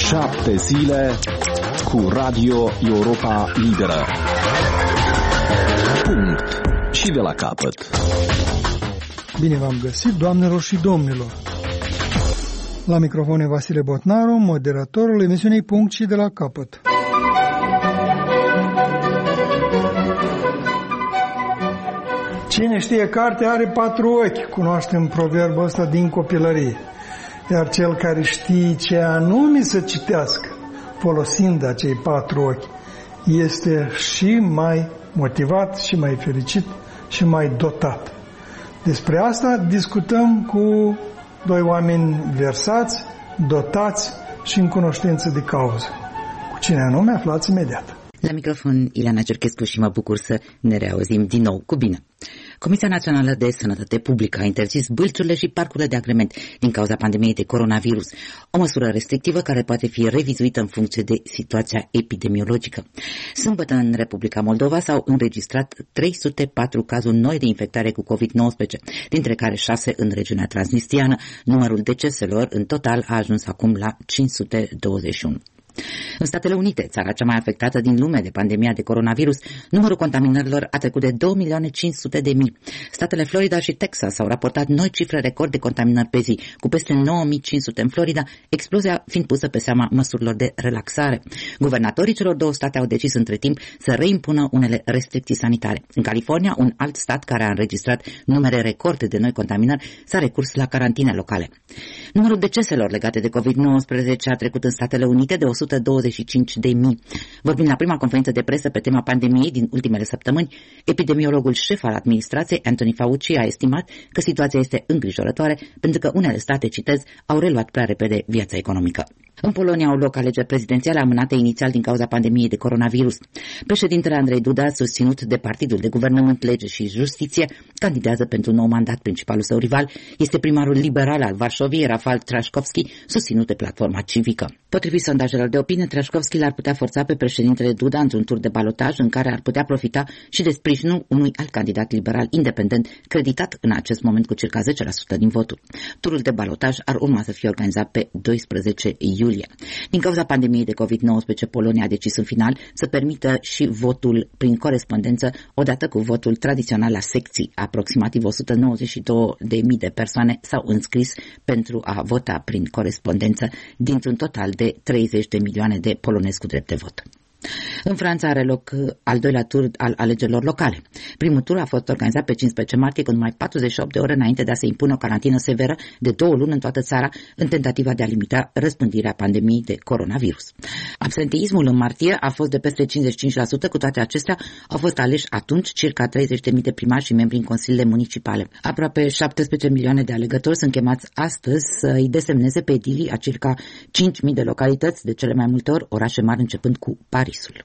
7 zile cu Radio Europa Liberă. Punct. Și de la capăt. Bine v-am găsit, doamnelor și domnilor. La microfon e Vasile Botnaru, moderatorul emisiunii Punct și de la capăt. Cine știe carte are 4 ochi, cunoaștem proverbul ăsta din copilărie. Iar cel care știe ce anume să citească, folosind acei 4 ochi, este și mai motivat, și mai fericit, și mai dotat. Despre asta discutăm cu 2 oameni versați, dotați și în cunoștință de cauză. Cu cine anume aflați imediat. La microfon Ileana Cerchescu și mă bucur să ne reauzim din nou cu bine. Comisia Națională de Sănătate Publică a interzis bâlciurile și parcurile de agrement din cauza pandemiei de coronavirus, o măsură restrictivă care poate fi revizuită în funcție de situația epidemiologică. Sâmbătă în Republica Moldova s-au înregistrat 304 cazuri noi de infectare cu COVID-19, dintre care 6 în regiunea transnistriană. Numărul deceselor în total a ajuns acum la 521. În Statele Unite, țara cea mai afectată din lume de pandemia de coronavirus, numărul contaminărilor a trecut de 2.500.000. Statele Florida și Texas au raportat noi cifre record de contaminări pe zi, cu peste 9.500 în Florida, explozia fiind pusă pe seama măsurilor de relaxare. Guvernatorii celor 2 state au decis între timp să reimpună unele restricții sanitare. În California, un alt stat care a înregistrat numere record de noi contaminări, s-a recurs la carantine locale. Numărul deceselor legate de COVID-19 a trecut în Statele Unite de 125.000. Vorbind la prima conferință de presă pe tema pandemiei din ultimele săptămâni, epidemiologul șef al administrației, Anthony Fauci, a estimat că situația este îngrijorătoare pentru că unele state, citez, au reluat prea repede viața economică. În Polonia au loc alegeri prezidențiale amânate inițial din cauza pandemiei de coronavirus. Președintele Andrei Duda, susținut de Partidul de Guvernământ, Lege și Justiție, candidează pentru un nou mandat. Principalul său rival este primarul liberal al Varșoviei, Rafal Trzaskowski, susținut de Platforma Civică. Potrivit sondajelor de opinie, Trzaskowski l-ar putea forța pe președintele Duda într-un tur de balotaj în care ar putea profita și de sprijinul unui alt candidat liberal independent, creditat în acest moment cu circa 10% din voturi. Turul de balotaj ar urma să fie organizat pe 12 iulie. Din cauza pandemiei de COVID-19, Polonia a decis în final să permită și votul prin corespondență, odată cu votul tradițional la secții. Aproximativ 192.000 de persoane s-au înscris pentru a vota prin corespondență dintr-un total de 30 de milioane de polonezi cu drept de vot. În Franța are loc al 2-lea tur al alegerilor locale. Primul tur a fost organizat pe 15 martie, cu numai 48 de ore înainte de a se impune o carantină severă de 2 luni în toată țara, în tentativa de a limita răspândirea pandemiei de coronavirus. Absenteismul în martie a fost de peste 55%, cu toate acestea au fost aleși atunci circa 30.000 de primari și membri în consiliile municipale. Aproape 17 milioane de alegători sunt chemați astăzi să-i desemneze pe edilii a circa 5.000 de localități, de cele mai multe ori orașe mari începând cu Parisul.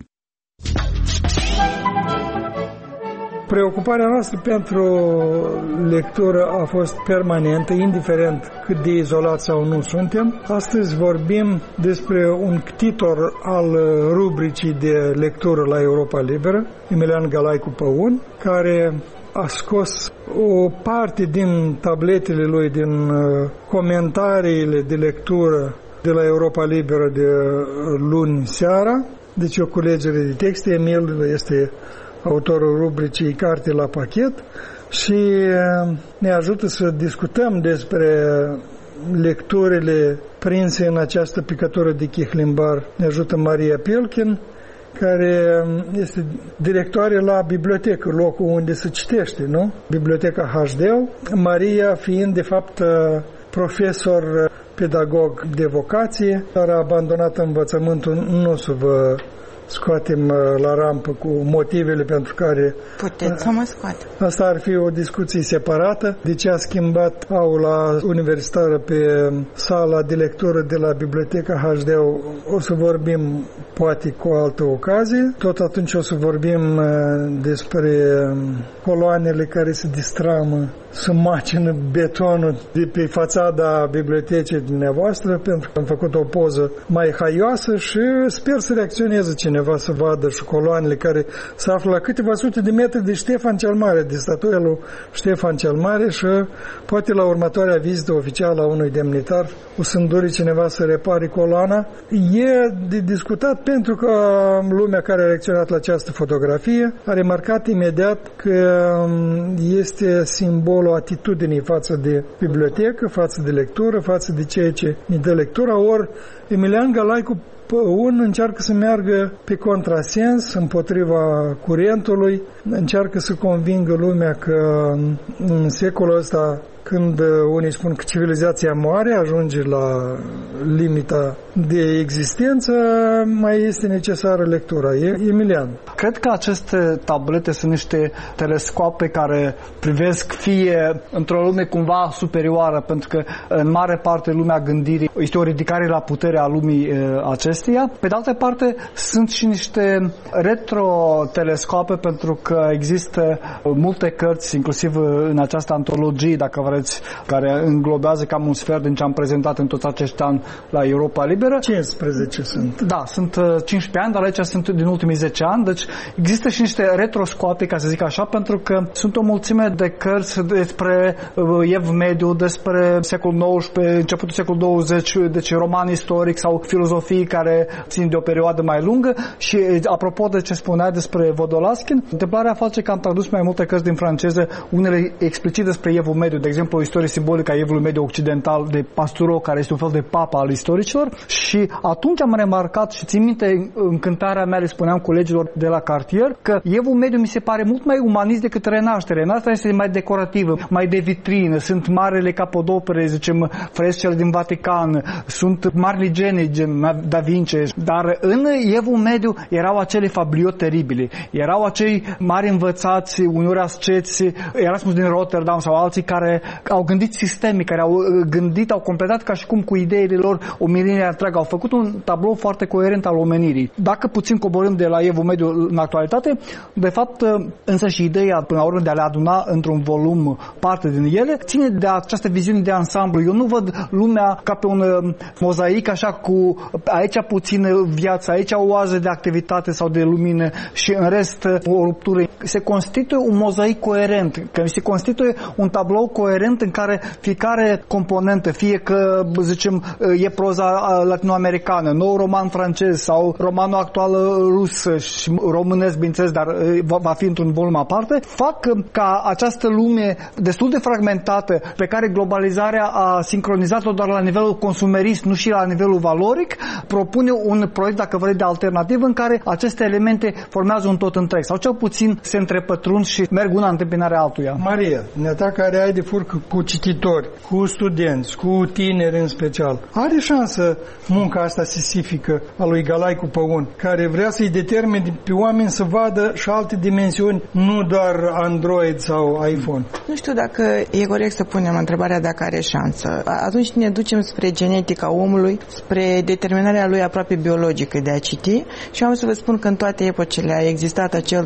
Preocuparea noastră pentru lectură a fost permanentă, indiferent cât de izolați sau nu suntem. Astăzi vorbim despre un ctitor al rubricii de lectură la Europa Liberă, Emilian Galaicu Păun, care a scos o parte din tabletele lui, din comentariile de lectură de la Europa Liberă de luni seara. Deci o culegere de texte. Emil este autorul rubricii Carte la pachet și ne ajută să discutăm despre lecturile prinse în această picătură de chihlimbar. Ne ajută Maria Pelkin, care este directoare la bibliotecă, locul unde se citește, nu? Biblioteca HD. Maria fiind de fapt profesor pedagog de vocație, dar a abandonat învățământul. Nu o să vă scoatem la rampă cu motivele pentru care... Puteți să mă scoate. Asta ar fi o discuție separată. De ce a schimbat aula universitară pe sala de lectură de la Biblioteca HD? O să vorbim poate cu o altă ocazie. Tot atunci o să vorbim despre coloanele care se distramă, să macină betonul de pe fațada bibliotecii dumneavoastră, pentru că am făcut o poză mai haioasă și sper să reacționeze cineva cineva să vadă și coloanele care se află la câteva sute de metri de Ștefan cel Mare, de statuia lui Ștefan cel Mare, și poate la următoarea vizită oficială a unui demnitar o să înduri cineva să repare coloana. E de discutat pentru că lumea care a reacționat la această fotografie a remarcat imediat că este simbolul atitudinii față de bibliotecă, față de lectură, față de ceea ce ne dă lectura. Ori Emilian Galaicu Păun încearcă să meargă pe contrasens, împotriva curentului, încearcă să convingă lumea că în secolul ăsta, când unii spun că civilizația moare, ajunge la limita de existență, mai este necesară lectura. Emilian. Cred că aceste tablete sunt niște telescoape care privesc fie într-o lume cumva superioară, pentru că în mare parte lumea gândirii este o ridicare la putere a lumii acesteia. Pe de altă parte, sunt și niște retrotelescoape, pentru că există multe cărți, inclusiv în această antologie, dacă vreți, care înglobează cam un sfert din ce am prezentat în toți acești ani la Europa Liberă. 15 sunt. Da, sunt 15 ani, dar aici sunt din ultimii 10 ani, deci există și niște retroscoape, ca să zic așa, pentru că sunt o mulțime de cărți despre Ev Mediu, despre secolul XIX, începutul secolului 20, deci roman istoric sau filozofii care țin de o perioadă mai lungă. Și apropo de ce spunea despre Vodolaskin, întâmplarea face că am tradus mai multe cărți din franceză, unele explicit despre Evul Mediu, de exemplu o istorie simbolică a Evului Mediu Occidental de Pastoureau, care este un fel de papa al istoricilor. Și atunci am remarcat și țin minte încântarea mea, le spuneam colegilor de la cartier, că Evul Mediu mi se pare mult mai umanist decât Renașterea. Renașterea este mai decorativă, mai de vitrină, sunt marele capodopere, zicem, frescele din Vatican, sunt mari ligeni, gen Da Vinci, dar în Evul Mediu erau acele fablioti teribile, erau acei mari învățați, uneori asceți, Erasmus din Rotterdam sau alții care au gândit sistemic, care au gândit, au completat ca și cum cu ideile lor omenirea întreagă, au făcut un tablou foarte coerent al omenirii. Dacă puțin coborâm de la Evul Mediu în actualitate, de fapt, însă și ideea până la urmă de a le aduna într-un volum parte din ele, ține de această viziune de ansamblu. Eu nu văd lumea ca pe un mozaic așa cu aici puțină viață, aici o oază de activitate sau de lumină și în rest o ruptură. Se constituie un mozaic coerent, că se constituie un tablou coerent în care fiecare componentă, fie că, zicem, e proza latinoamericană, nou roman francez sau romanul actual rus și românesc, bineînțeles, dar va fi într-un volum aparte, fac ca această lume destul de fragmentată, pe care globalizarea a sincronizat-o doar la nivelul consumerist, nu și la nivelul valoric, propune un proiect, dacă vreți, de alternativă în care aceste elemente formează un tot întreg sau cel puțin se întrepătrund și merg una în întâmpinarea altuia. Maria, neta care ai de furcă cu cititori, cu studenți, cu tineri în special, are șansă munca asta sisifică a lui Galaicu Păun, care vrea să-i determine pe oameni să vadă și alte dimensiuni, nu doar Android sau iPhone? Nu știu dacă e corect să punem întrebarea dacă are șansă. Atunci ne ducem spre genetica omului, spre determinarea lui aproape biologică de a citi și am să vă spun că în toate epocile a existat acel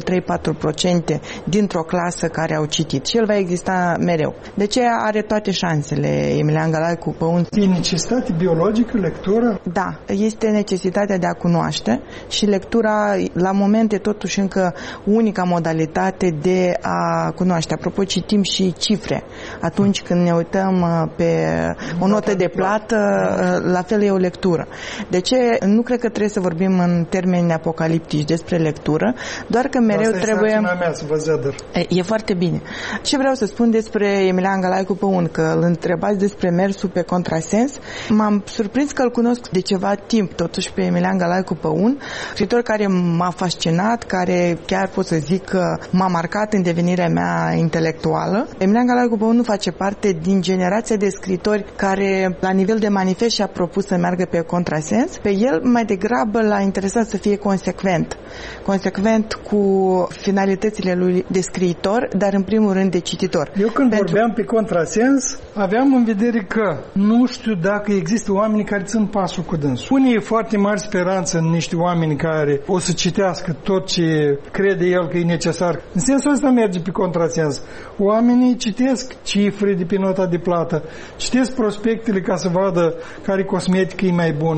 3-4% dintr-o clasă care au citit și el va exista mereu. De ce are toate șansele Emilian Galaicu Păun? E necesitate biologică lectura? Da, este necesitatea de a cunoaște și lectura la momente totuși încă unica modalitate de a cunoaște. Apropo, citim și cifre. Atunci când ne uităm pe o notă de plată, la fel e o lectură. De ce? Nu cred că trebuie să vorbim în termeni apocaliptici despre lectură, doar că mereu asta trebuie... mea să vă zădăr. E foarte bine. Ce vreau să spun despre Emilian Galaicu Păun, că îl întrebați despre mersul pe contrasens, m-am surprins că îl cunosc de ceva timp, totuși, pe Emilian Galaicu Păun, scriitor care m-a fascinat, care chiar pot să zic că m-a marcat în devenirea mea intelectuală. Emilian Galaicu Păun nu face parte din generația de scriitori care, la nivel de manifest, și-a propus să meargă pe contrasens. Pe el, mai degrabă, l-a interesat să fie consecvent. Consecvent cu finalitățile lui de scriitor, dar în primul rând de cititor. Eu când vorbeam pe contrasens, aveam în vedere că nu știu dacă există oameni care țin pasul cu dânsul. Unii foarte mari speranță în niște oameni care o să citească tot ce crede el că e necesar. În sensul ăsta merge pe contrasens. Oamenii citesc cifre de pe nota de plată, citesc prospectele ca să vadă care cosmetică e mai bună.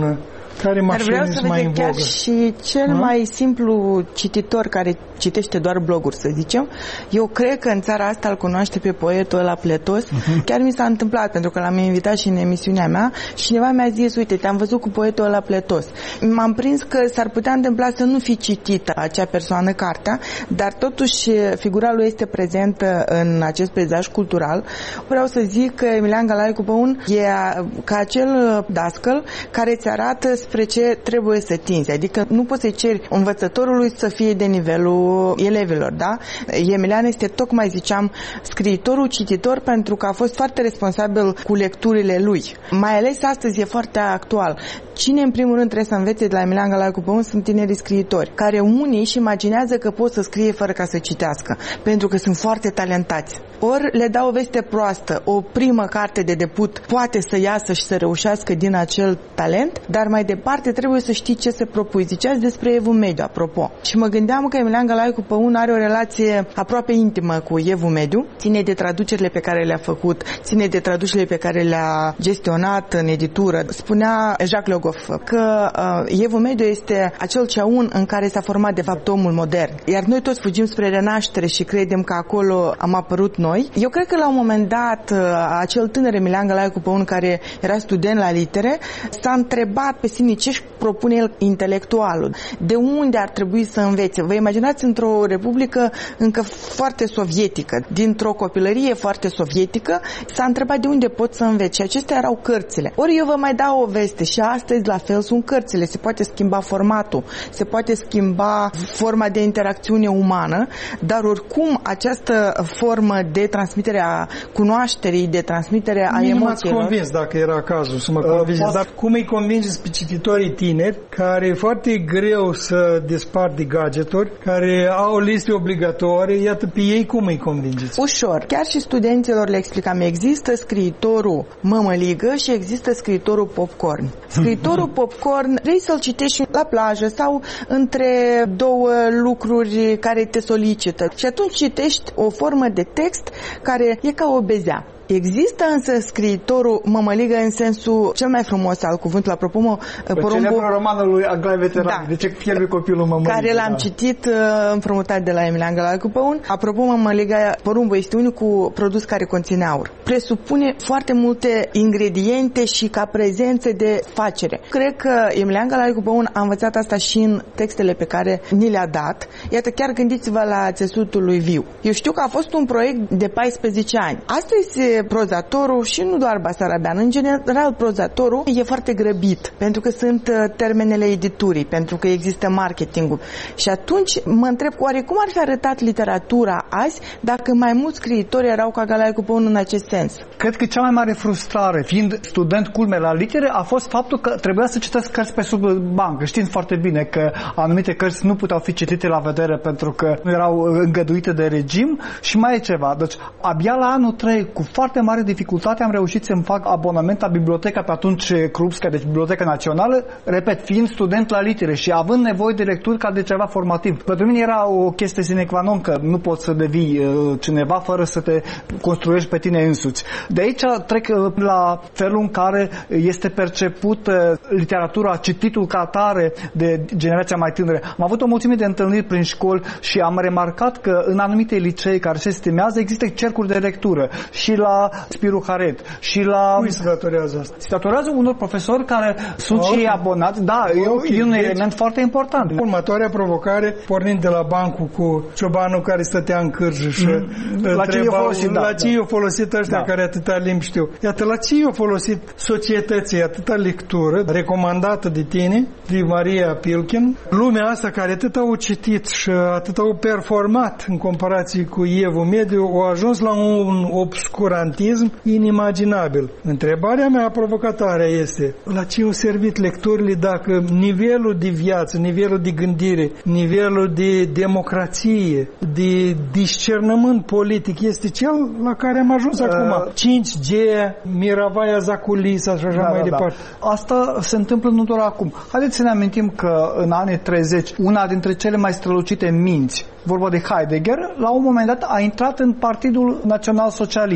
care mașini sunt mai în vogă. Chiar și cel mai simplu cititor care citește doar bloguri, să zicem, eu cred că în țara asta îl cunoaște pe poetul ăla Pletos. Chiar mi s-a întâmplat, pentru că l-am invitat și în emisiunea mea și cineva mi-a zis, uite, te-am văzut cu poetul ăla Pletos. M-am prins că s-ar putea întâmpla să nu fi citită acea persoană cartea, dar totuși figura lui este prezentă în acest peisaj cultural. Vreau să zic că Emilian Galaicu Păun e ca acel dascăl care îți arată spre ce trebuie să tinzi. Adică nu poți să-i ceri învățătorului să fie de nivelul elevilor, da? Emilian este, tocmai ziceam, scriitorul, cititor, pentru că a fost foarte responsabil cu lecturile lui. Mai ales astăzi e foarte actual. Cine în primul rând trebuie să învețe de la Emilian Galaicu Păun sunt tinerii scriitori, care unii își imaginează că pot să scrie fără ca să citească, pentru că sunt foarte talentați. Ori le dau o veste proastă. O primă carte de debut poate să iasă și să reușească din acel talent, dar mai departe trebuie să știi ce se propui. Ziceați despre Evul Mediu, apropo. Și mă gândeam că Emilian Galaicu Păun are o relație aproape intimă cu Evul Mediu, ține de traducerile pe care le-a făcut, ține de traducerile pe care le-a gestionat în editură. Spunea Jacques Le Goff că Evul Mediu este acel ceaun în care s-a format de fapt omul modern. Iar noi toți fugim spre renaștere și credem că acolo am apărut noi. Eu cred că la un moment dat acel tânăr Emilian Galaicu Păun, care era student la litere, s-a întrebat pe sine ce își propune el intelectualul, de unde ar trebui să învețe. Vă imaginați într-o republică încă foarte sovietică, dintr-o copilărie foarte sovietică, s-a întrebat de unde pot să învețe. Și acestea erau cărțile. Ori eu vă mai dau o veste și astăzi la fel sunt cărțile. Se poate schimba formatul, se poate schimba forma de interacțiune umană, dar oricum această formă de transmitere a cunoașterii, de transmitere a emoțiilor. M-ați convins dacă era cazul să mă convingeți, dar cum îi convingeți pe cititorii tineri care e foarte greu să despart de gadgeturi, care au liste obligatorii, iată pe ei cum îi convingeți? Ușor. Chiar și studenților le explicam, există scriitorul mămăligă și există scriitorul popcorn. Scriitorul popcorn vrei să-l citești la plajă sau între două lucruri care te solicită și atunci citești o formă de text care e ca o bezea. Există însă scriitorul mămăligă în sensul cel mai frumos al cuvântului, apropo, Celebrul romanul lui Aglaie Veteran, da. De ce pierde copilul mămăligă? Care l-am citit împrumutat de la Emilian Galaicu Păun. Apropo, mămăliga, porumbul este unicul produs care conține aur. Presupune foarte multe ingrediente și ca prezențe de facere. Cred că Emilian Galaicu Păun a învățat asta și în textele pe care ni le-a dat. Iată, chiar gândiți-vă la Țesutul lui Viu. Eu știu că a fost un proiect de 14 ani. Astăzi prozatorul, și nu doar Basarabean, în general prozatorul e foarte grăbit, pentru că sunt termenele editurii, pentru că există marketingul. Și atunci mă întreb, oare cum ar fi arătat literatura azi dacă mai mulți scriitori erau ca Galaicu Păun în acest sens? Cred că cea mai mare frustrare, fiind student culme la litere, a fost faptul că trebuia să citesc cărți pe sub bancă, știind foarte bine că anumite cărți nu puteau fi citite la vedere pentru că nu erau îngăduite de regim și mai e ceva. Deci, abia la anul 3, cu foarte mare dificultate, am reușit să-mi fac abonament la biblioteca pe atunci Krupska, deci Biblioteca Națională, repet, fiind student la litere și având nevoie de lecturi ca de ceva formativ. Pentru mine era o chestie sine qua non, că nu poți să devii cineva fără să te construiești pe tine însuți. De aici trec la felul în care este perceput literatura, cititul ca atare de generația mai tânără. Am avut o mulțime de întâlniri prin școli și am remarcat că în anumite licee care se stimează există cercuri de lectură și la Spiru Haret și la... Cui se datorează asta? Se datorează unor profesori care sunt și abonați. Da, e un element foarte important. Următoarea provocare, pornind de la bancul cu ciobanul care stătea în cârjă și la ce i-a folosit, la ce i-a folosit ăștia care atâta limbi știu. Iată, la ce i-a folosit societății atâta lectură recomandată de tine, de Maria Pilkin, lumea asta care atât au citit și atât au performat în comparație cu Evul Mediu, au ajuns la un obscurantism inimaginabil. Întrebarea mea provocatoare este, la ce au servit lecturile dacă nivelul de viață, nivelul de gândire, nivelul de democrație, de discernământ politic este cel la care am ajuns acum. 5G, Miravaia Zaculisa și așa mai departe. Asta se întâmplă nu doar acum. Haideți să ne amintim că în anii 30, una dintre cele mai strălucite minți, vorba de Heidegger, la un moment dat a intrat în Partidul Național Socialist.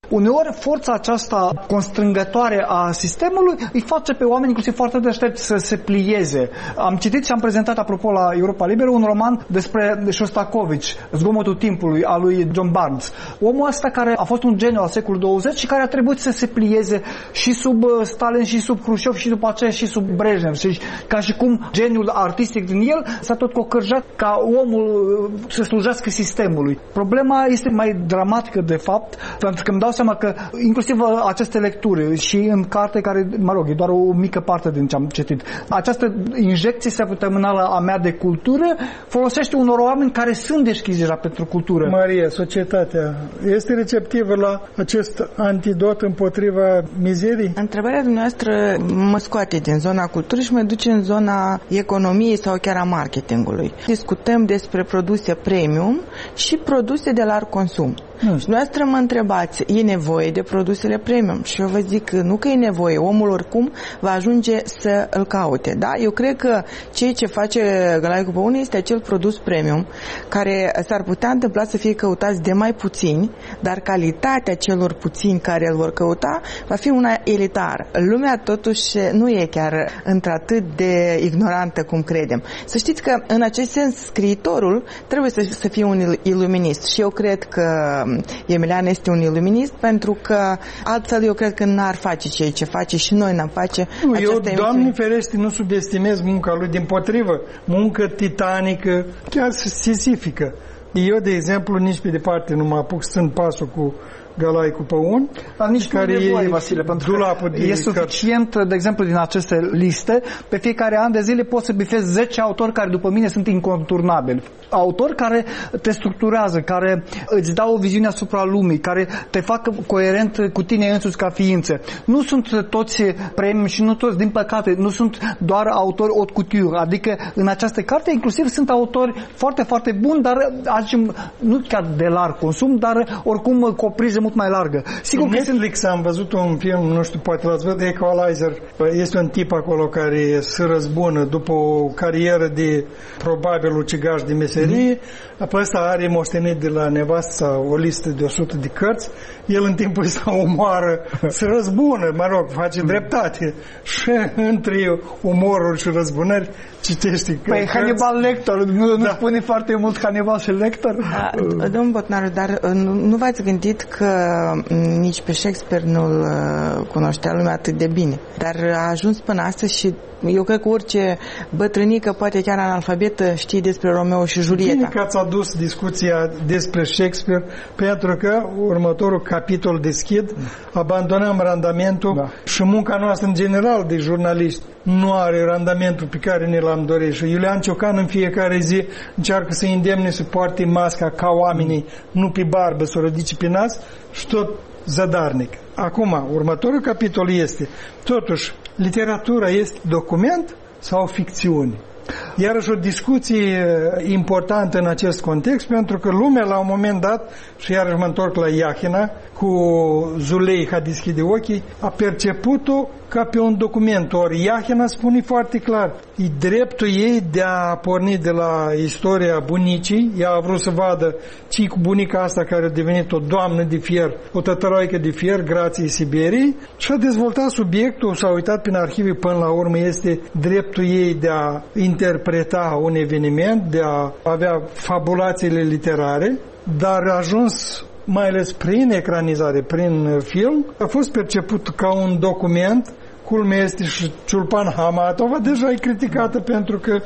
Uneori forța aceasta constrângătoare a sistemului îi face pe oameni inclusiv foarte deștepți să se plieze. Am citit și am prezentat, apropo, la Europa Liberă un roman despre Shostakovich, Zgomotul timpului, al lui John Barnes. Omul ăsta care a fost un geniu al secolului 20 și care a trebuit să se plieze și sub Stalin și sub Hrușov și după aceea și sub Brejnev. Și ca și cum geniul artistic din el s-a tot cocărjat ca omul să slujească sistemului. Problema este mai dramatică, de fapt, pentru că îmi dau seama că inclusiv aceste lecturi și în carte, care, mă rog, e doar o mică parte din ce am citit, această injecție săptămânală a mea de cultură folosește unor oameni care sunt deschiși deja pentru cultură. Maria, societatea este receptivă la acest antidot împotriva mizerii? Întrebarea dumneavoastră mă scoate din zona culturii și mă duce în zona economiei sau chiar a marketingului. Discutăm despre produse premium și produse de larg consum. Și dumneavoastră mă întrebați, e nevoie de produsele premium? Și eu vă zic că nu că e nevoie, omul oricum va ajunge să îl caute. Da? Eu cred că ceea ce face Gălai cu Păun este acel produs premium care s-ar putea întâmpla să fie căutați de mai puțini, dar calitatea celor puțini care îl vor căuta va fi una elitară. Lumea totuși nu e chiar într-atât de ignorantă cum credem. Să știți că în acest sens scriitorul trebuie să fie un iluminist și eu cred că Emilian este un iluminist, pentru că altfel eu cred că n-ar face ceea ce face și noi n-am face. Eu, Doamne ferește, nu subestimez munca lui, dimpotrivă, muncă titanică, chiar sisifică. Eu, de exemplu, nici pe departe nu mă apuc să țin pasul cu Gălai cu Păun, dar nici care nu e nevoie, Vasile, pentru că e suficient, de exemplu, din aceste liste, pe fiecare an de zile poți să bifezi 10 autori care după mine sunt inconturnabili. Autori care te structurează, care îți dau o viziune asupra lumii, care te fac coerent cu tine însuți ca ființe. Nu sunt toți premium și nu toți, din păcate, nu sunt doar autori haute couture, adică în această carte inclusiv sunt autori foarte, foarte buni, dar nu chiar de larg consum, dar oricum cu o priză mult mai largă. Sigur că Netflix am văzut un film, nu știu, poate l-ați văzut, Equalizer. Este un tip acolo care se răzbună după o carieră de probabil ucigaș de meserie. Apoi ăsta are moștenit de la nevastă o listă de 100 de cărți. El în timpul ăsta omoară, se răzbună, mă rog, face dreptate. Și între umoruri și răzbunări citește cărți. Păi Hannibal Lecter, nu spune foarte mult Hannibal și Lecter? Domnul Botnaru, dar nu v-ați gândit că nici pe Shakespeare nu-l cunoștea lumea atât de bine. Dar a ajuns până astăzi și eu cred că orice bătrânică, poate chiar analfabetă, știe despre Romeo și Julieta. Bine că ați adus discuția despre Shakespeare, pentru că următorul capitol deschid, abandonăm randamentul și munca noastră în general de jurnaliști nu are randamentul pe care ne l-am dorit. Și Iulian Ciocan în fiecare zi încearcă să îndemne să poarte masca ca oamenii, nu pe barbă, să o ridice pe nas și tot zadarnic. Acum, următorul capitol este, totuși, literatura este document sau ficțiune? Iarăși o discuție importantă în acest context, pentru că lumea la un moment dat, și iarăși mă întorc la Iahina, cu Zuleiha deschide ochii, a perceput-o ca pe un document. Ori Iahina spune foarte clar, e dreptul ei de a porni de la istoria bunicii. Ea a vrut să vadă ce cu bunica asta care a devenit o doamnă de fier, o tătăroaică de fier, grație Siberiei, și a dezvoltat subiectul, s-a uitat prin arhive, până la urmă este dreptul ei de a interpreta un eveniment, de a avea fabulațiile literare, dar a ajuns mai ales prin ecranizare, prin film, a fost perceput ca un document. Culmea este și Ciulpan Hamatova deja e criticată pentru că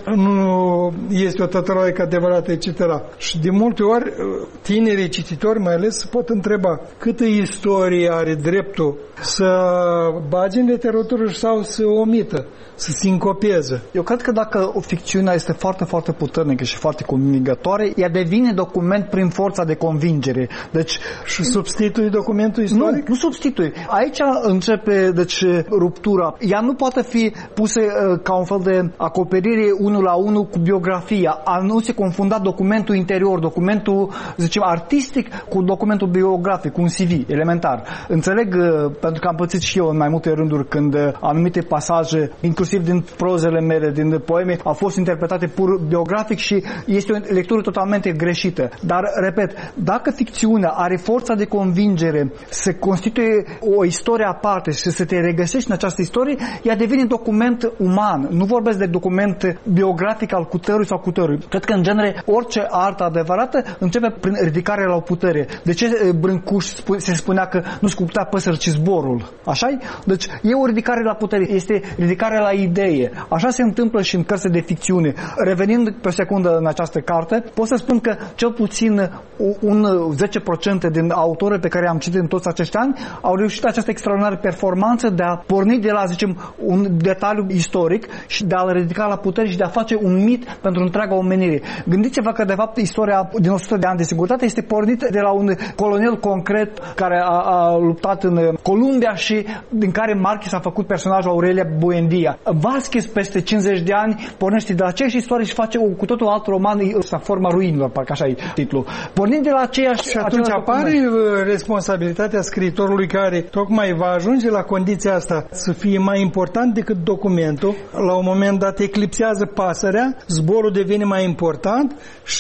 nu este o tătăroaică adevărată, etc. Și de multe ori tinerii cititori mai ales se pot întreba câtă istorie are dreptul să bage în literatură sau să omită, să sincopeze. Eu cred că dacă o ficțiune este foarte, foarte puternică și foarte convingătoare, ea devine document prin forța de convingere. Deci, și substitui documentul istoric? Nu substitui. Aici începe ruptura cultura. Ea nu poate fi pusă ca un fel de acoperire 1 la 1 cu biografia. A nu se confunda documentul interior, documentul, zicem, artistic cu documentul biografic, cu un CV, elementar. Înțeleg, pentru că am pățit și eu în mai multe rânduri când anumite pasaje, inclusiv din prozele mele, din poeme, au fost interpretate pur biografic și este o lectură totalmente greșită. Dar, repet, dacă ficțiunea are forța de convingere să constituie o istorie aparte și să te regăsești în această istorie, ea devine document uman. Nu vorbesc de document biografic al cutărui sau cutărui. Cred că, în genere, orice artă adevărată începe prin ridicarea la putere. De ce Brâncuș se spunea că nu sculpta păsări, ci zborul? Așa-i? Deci e o ridicare la putere, este ridicarea la idee. Așa se întâmplă și în cărți de ficțiune. Revenind pe o secundă în această carte, pot să spun că cel puțin un 10% din autorii pe care am citit în toți acești ani au reușit această extraordinară performanță de a porni de la, zicem, un detaliu istoric și de a-l ridica la putere și de a face un mit pentru întreaga omenire. Gândiți-vă că, de fapt, istoria din 100 de ani de securitate este pornită de la un colonel concret care a luptat în Columbia și din care Marquez a făcut personajul Aurelia Buendia. Vasquez, peste 50 de ani, pornește de la aceeași istorie și face cu totul alt roman, ăsta, Forma ruinilor, parcă așa e titlul. Pornind de la aceeași... Și atunci apare responsabilitatea scriitorului care tocmai va ajunge la condiția asta să fie mai important decât documentul. La un moment dat eclipsează pasărea, zborul devine mai important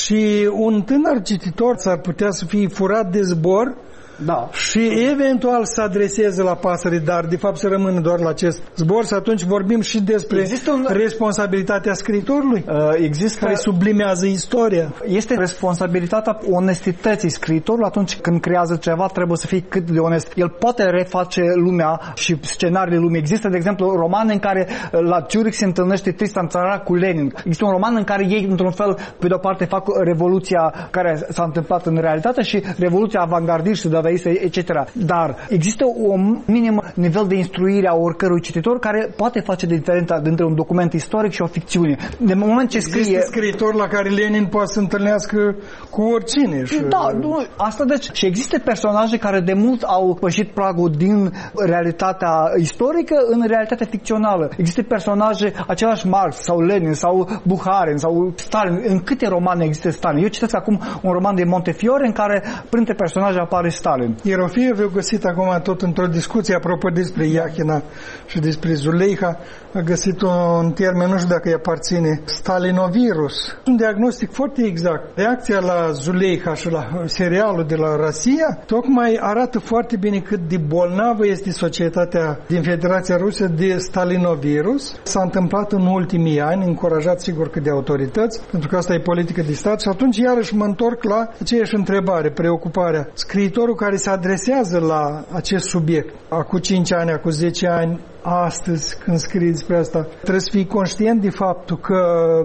și un tânăr cititor s-ar putea să fie furat de zbor. Da. Și eventual să adreseze la pasăre, dar de fapt să rămână doar la acest zbor. Și atunci vorbim și despre responsabilitatea scriitorului care sublimează istoria. Este responsabilitatea onestității scriitorului. Atunci când creează ceva trebuie să fie cât de onest. El poate reface lumea și scenariile lumii. Există, de exemplu, romane în care la Zurich se întâlnește Tristan Tzara cu Lenin. Există un roman în care ei, într-un fel, pe de-o parte fac revoluția care s-a întâmplat în realitate și revoluția avangardistă, etc. Dar există un minim nivel de instruire a oricărui cititor care poate face diferența dintre un document istoric și o ficțiune. De moment ce scrie... Există scriitor la care Lenin poate să întâlnească cu oricine. Și... Da, nu, asta deci. Și există personaje care de mult au pășit pragul din realitatea istorică în realitatea ficțională. Există personaje, același Marx sau Lenin sau Buharin sau Stalin. În câte romane există Stalin? Eu citesc acum un roman de Montefiore în care printre personaje apare Stalin. Ierofiev a găsit acum tot într-o discuție apropo despre Iachina și despre Zuleiha, a găsit un termen, nu știu dacă îi aparține, stalinovirus. Un diagnostic foarte exact. Reacția la Zuleiha și la serialul de la Rusia tocmai arată foarte bine cât de bolnavă este societatea din Federația Rusă de stalinovirus. S-a întâmplat în ultimii ani, încurajat sigur că de autorități, pentru că asta e politică de stat și atunci iarăși mă întorc la aceeași întrebare, preocuparea. Scriitorul care se adresează la acest subiect, acum 5 ani, acum 10 ani, astăzi, când scrii despre asta, trebuie să fii conștient de faptul că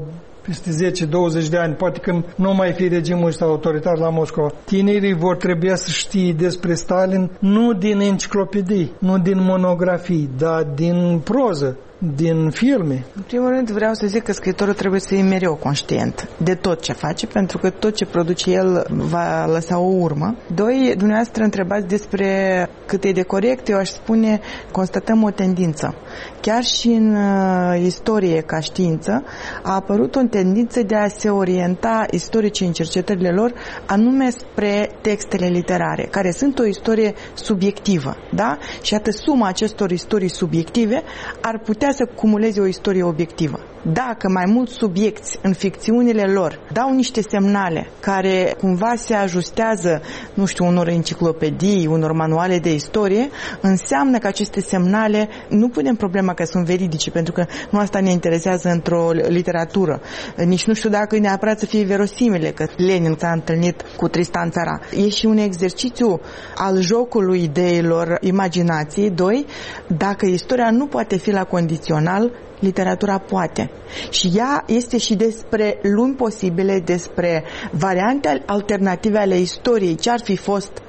peste 10-20 de ani, poate când nu mai fi regimul ăsta autoritar la Moscova, tinerii vor trebui să știe despre Stalin nu din enciclopedii, nu din monografii, dar din proză, din filme. În primul rând vreau să zic că scriitorul trebuie să fie mereu conștient de tot ce face, pentru că tot ce produce el va lăsa o urmă. Doi, dumneavoastră întrebați despre cât e de corect, eu aș spune, constatăm o tendință. Chiar și în istorie ca știință a apărut o tendință de a se orienta istoricii în cercetările lor anume spre textele literare, care sunt o istorie subiectivă, da? Și atât suma acestor istorii subiective ar putea să cumuleze o istorie obiectivă. Dacă mai mulți subiecti în ficțiunile lor dau niște semnale care cumva se ajustează, nu știu, unor enciclopedii, unor manuale de istorie, înseamnă că aceste semnale nu punem problema că sunt veridice, pentru că nu asta ne interesează într-o literatură. Nici nu știu dacă neapărat să fie verosimile că Lenin s-a întâlnit cu Tristan Tzara. E și un exercițiu al jocului ideilor, imaginației. Doi, dacă istoria nu poate fi la condițional, literatura poate. Și ea este și despre lumi posibile, despre variante alternative ale istoriei, ce ar fi fost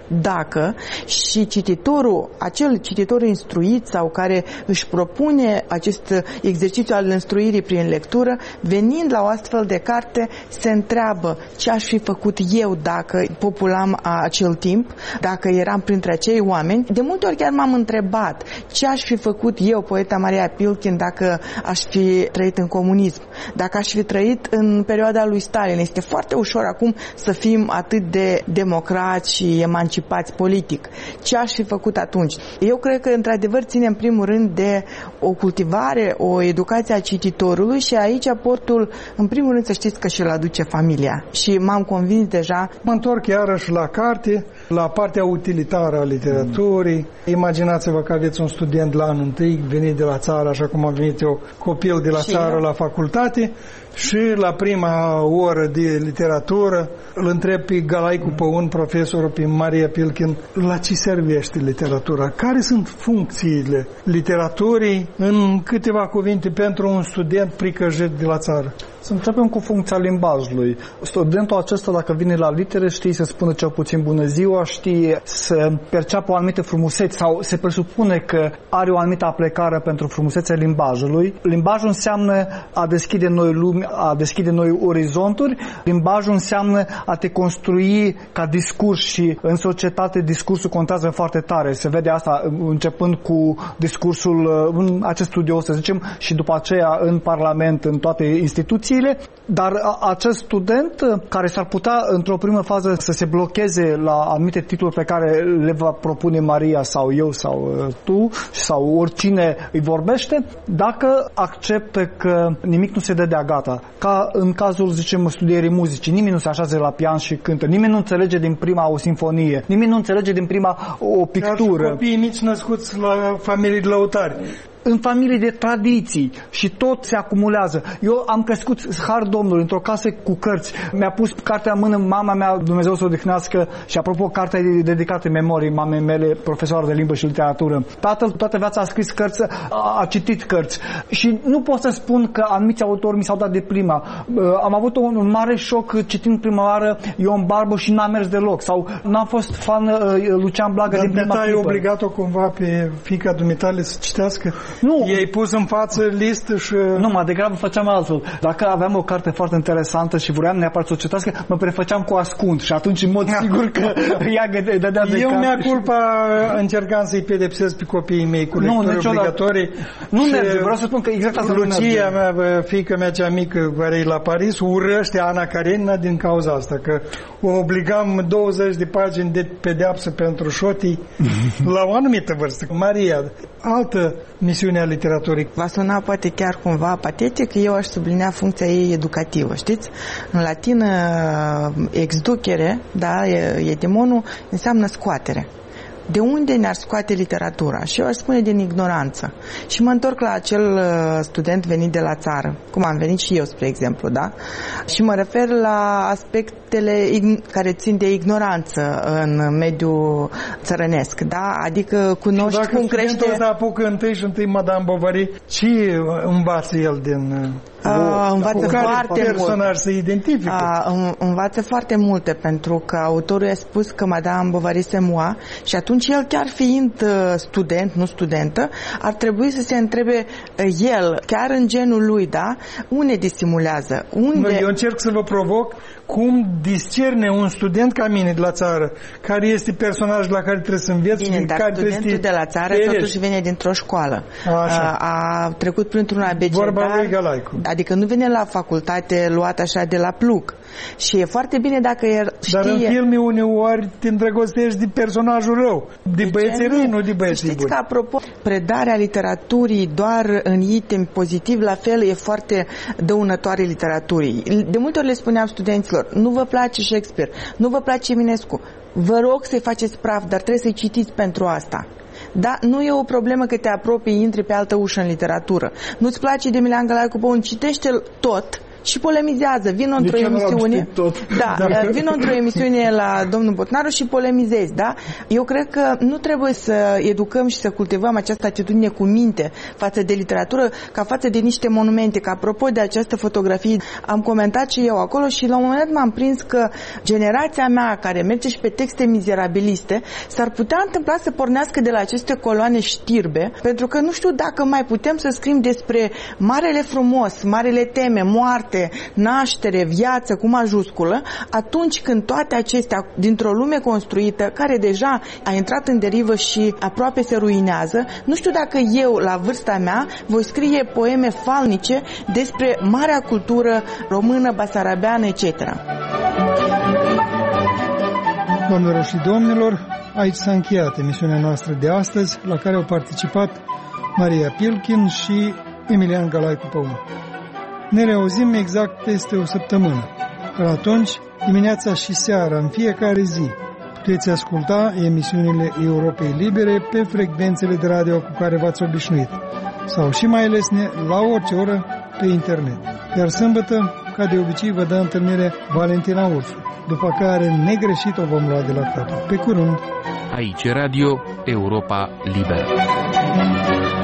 dacă și cititorul, acel cititor instruit sau care își propune acest exercițiu al instruirii prin lectură, venind la o astfel de carte, se întreabă ce aș fi făcut eu dacă populam acel timp, dacă eram printre acei oameni. De multe ori chiar m-am întrebat ce aș fi făcut eu, poeta Maria Pilkin, dacă aș fi trăit în comunism, dacă aș fi trăit în perioada lui Stalin. Este foarte ușor acum să fim atât de democrați și emancipați politic. Ce aș fi făcut atunci? Eu cred că într-adevăr ține în primul rând de o cultivare, o educație a cititorului și aici aportul, în primul rând să știți că și-l aduce familia. Și m-am convins deja. Mă întorc iarăși la carte, la partea utilitară a literaturii. Imaginați-vă că aveți un student la anul întâi, venit de la țară, așa cum am venit eu, copil de la țară la facultate, și la prima oră de literatură îl întreb pe Galaicu Păun, profesorul, pe Maria Pilkin, la ce servește literatura? Care sunt funcțiile literaturii în câteva cuvinte pentru un student pricăjit de la țară? Să începem cu funcția limbajului. Studentul acesta, dacă vine la litere, știe să spună cel puțin bună ziua, știe să perceapă o anumită frumusețe sau se presupune că are o anumită aplecare pentru frumusețea limbajului. Limbajul înseamnă a deschide noi lumi, a deschide noi orizonturi. Limbajul înseamnă a te construi ca discurs și în societate discursul contează foarte tare. Se vede asta începând cu discursul în acest studio, să zicem, și după aceea în Parlament, în toate instituțiile. Dar acest student care s-ar putea într-o primă fază să se blocheze la anumite titluri pe care le va propune Maria sau eu sau tu sau oricine îi vorbește, dacă acceptă că nimic nu se dă de-a gata, ca în cazul, zicem, studierii muzicii, nimeni nu se așează la pian și cântă, nimeni nu înțelege din prima o sinfonie, nimeni nu înțelege din prima o pictură. Chiar și copiii mici născuți la familii de lăutari. În familii de tradiții și tot se acumulează. Eu am crescut, har Domnului, într-o casă cu cărți. Mi-a pus cartea în mână mama mea, Dumnezeu să o odihnească, și apropo, cartea e dedicată memoriei mamei mele, profesoară de limbă și literatură. Tatăl toată viața a scris cărți, a citit cărți. Și nu pot să spun că anumiți autori mi s-au dat de prima. Am avut un mare șoc citind prima oară Ion Barbă și n-a mers deloc. Sau n-am fost fan Lucian Blaga din prima clipă. Dar ai obligat-o cumva pe fiica dumitale să citească? Nu. I-ai pus în față listă și... Nu, mai degrabă făceam altfel. Dacă aveam o carte foarte interesantă și vroiam neapărat să o citească, mă prefăceam cu ascunt și atunci în mod sigur că ea dădea de eu mi-a culpa încercam să-i pedepsesc pe copiii mei cu lecturi obligatorii. Nu merge, vreau să spun că exact asta Lucia mea, fiica mea cea mică care e la Paris, urăște Ana Karenina din cauza asta, că o obligam 20 de pagini de pedeapsă pentru șotii la o anumită vârstă. Maria, altă misiune a literaturii. Va suna poate chiar cumva patetic, eu aș sublinea funcția ei educativă, știți? În latină, exducere, da, edemonul, înseamnă scoatere. De unde ne-ar scoate literatura? Și eu aș spune din ignoranță. Și mă întorc la acel student venit de la țară, cum am venit și eu, spre exemplu, da? Și mă refer la aspectele care țin de ignoranță în mediul țărănesc, da? Adică cunoști cum crește... Dacă studentul ăsta apucă întâi și întâi Madame Bovary, ce învață el din... învață foarte personaj se identifică? Învață foarte multe, pentru că autorul a spus că Madame Bovary se moa și atunci el, chiar fiind student, nu studentă, ar trebui să se întrebe el, chiar în genul lui, da, unde disimulează? Unde... Eu încerc să vă provoc cum discerne un student ca mine de la țară, care este personajul la care trebuie să înveți. Bine, dar care studentul de la țară totuși vine dintr-o școală. A trecut printr-un abecedar. Vorba lui Galaicu. Adică nu vine la facultate luat așa de la plug. Și e foarte bine dacă el știe... Dar în filme uneori te îndrăgostești de personajul rău. De băieții răi, nu de băieții buni. Știți că, apropo, predarea literaturii doar în item pozitiv, la fel e foarte dăunătoare literaturii. De multe ori le spuneam studenților, nu vă place Shakespeare, nu vă place Eminescu, vă rog să-i faceți praf, dar trebuie să-i citiți pentru asta. Da, nu e o problemă că te apropii, intri pe altă ușă în literatură. Nu-ți place de Emilian Galaicu Păun, citește-l tot și polemizează. Vin într-o emisiune. Vin într-o emisiune la domnul Botnaru și polemizezi, da? Eu cred că nu trebuie să educăm și să cultivăm această atitudine cu minte față de literatură, ca față de niște monumente. Că apropo de această fotografie, am comentat și eu acolo și la un moment dat m-am prins că generația mea care merge și pe texte mizerabiliste s-ar putea întâmpla să pornească de la aceste coloane știrbe, pentru că nu știu dacă mai putem să scriem despre marele frumos, marele teme, moarte, naștere, viață cu majusculă, atunci când toate acestea dintr-o lume construită, care deja a intrat în derivă și aproape se ruinează, nu știu dacă eu, la vârsta mea, voi scrie poeme falnice despre marea cultură română, basarabeană, etc. Doamnelor și domnilor, aici s-a încheiat emisiunea noastră de astăzi, la care au participat Maria Pilkin și Emilian Galaicu Păun. Ne reauzim exact peste o săptămână. Până atunci, dimineața și seara, în fiecare zi, puteți asculta emisiunile Europei Libere pe frecvențele de radio cu care v-ați obișnuit, sau și mai ales la orice oră pe internet. Iar sâmbătă, ca de obicei, vă dă întâlnire Valentina Ursu, după care negreșit o vom lua de la capăt. Pe curând! Aici Radio Europa Liberă.